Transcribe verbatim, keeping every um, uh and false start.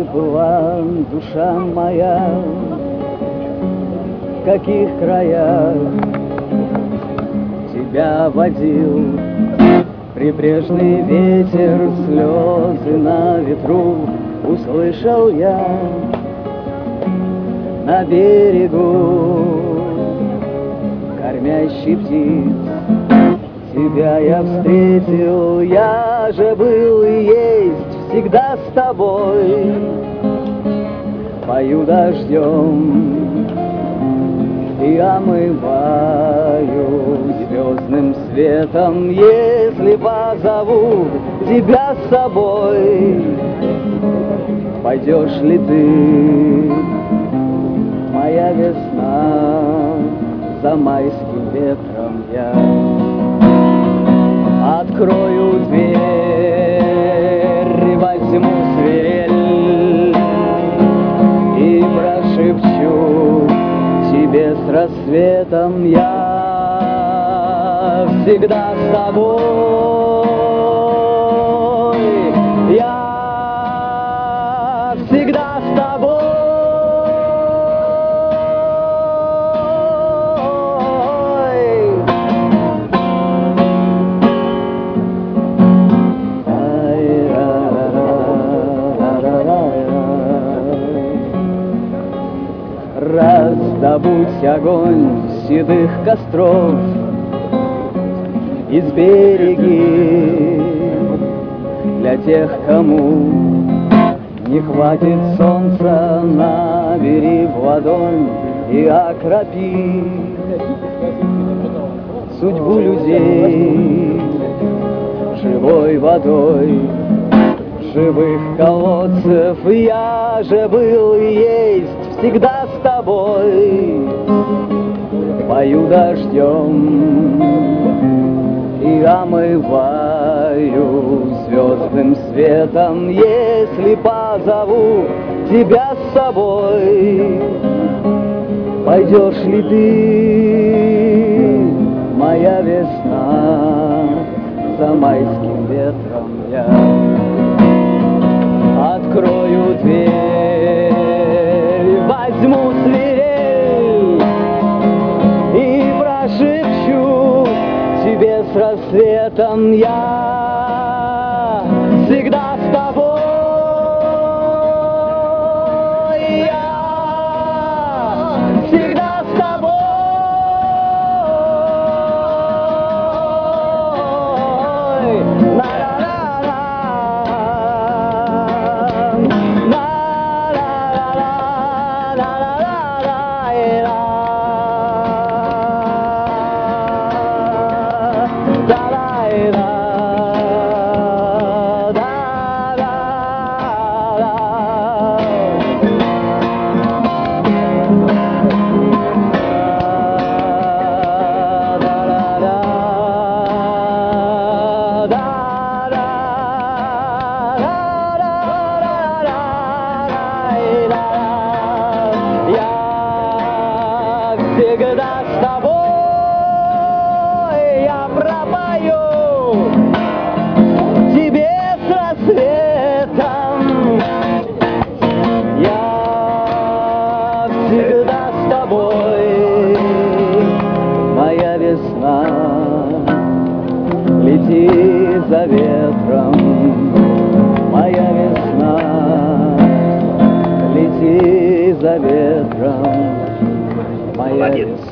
была душа моя, в каких краях тебя водил прибрежный ветер, слезы на ветру услышал я на берегу кормящий птиц. Тебя я встретил, я же был и есть всегда с тобой. Пою дождем и омываю звездным светом, если позову тебя с собой. Пойдешь ли ты, моя весна, за майским ветром я? Открою дверь, возьму свирель и прошепчу тебе с рассветом: я всегда с тобой, я всегда с тобой. Раздобудь огонь седых костров и сбереги для тех, кому не хватит солнца, набери в ладонь и окропи судьбу людей живой водой живых колодцев. Я же был и есть всегда с тобой. Пою дождем и омываю звездным светом, если позову тебя с собой. Пойдешь ли ты, моя весна, за майским ветром я? Открою дверь, возьму свирель и прошепчу тебе с рассветом: я всегда с тобой, я всегда с тобой. Всегда с тобой я пропою тебе с рассветом. Я всегда с тобой, моя весна. Лети за ветром, моя весна. Лети за ветром, моя весна.